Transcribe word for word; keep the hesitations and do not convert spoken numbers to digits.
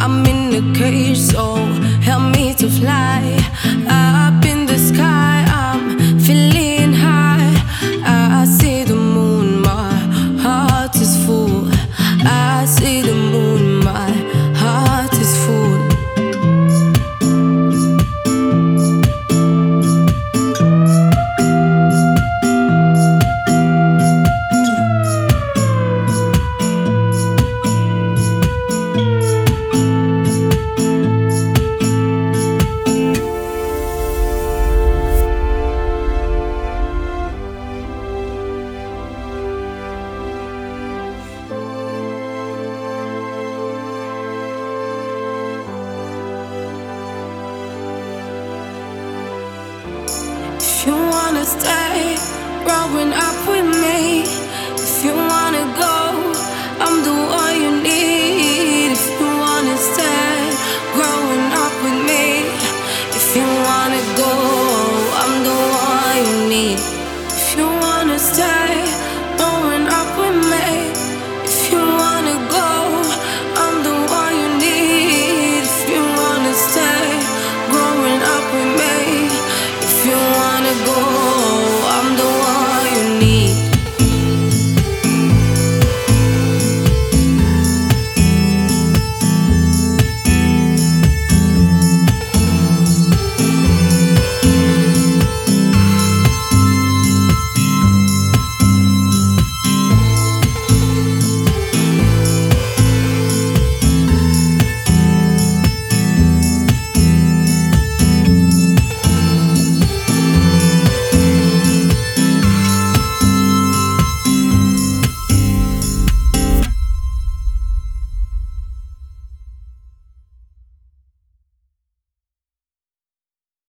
I'm in a cage, so help me to fly up in the sky. I'm feeling high. I see the moon, my heart is full. I see the moon, my heart is full. If you wanna stay growing up with me,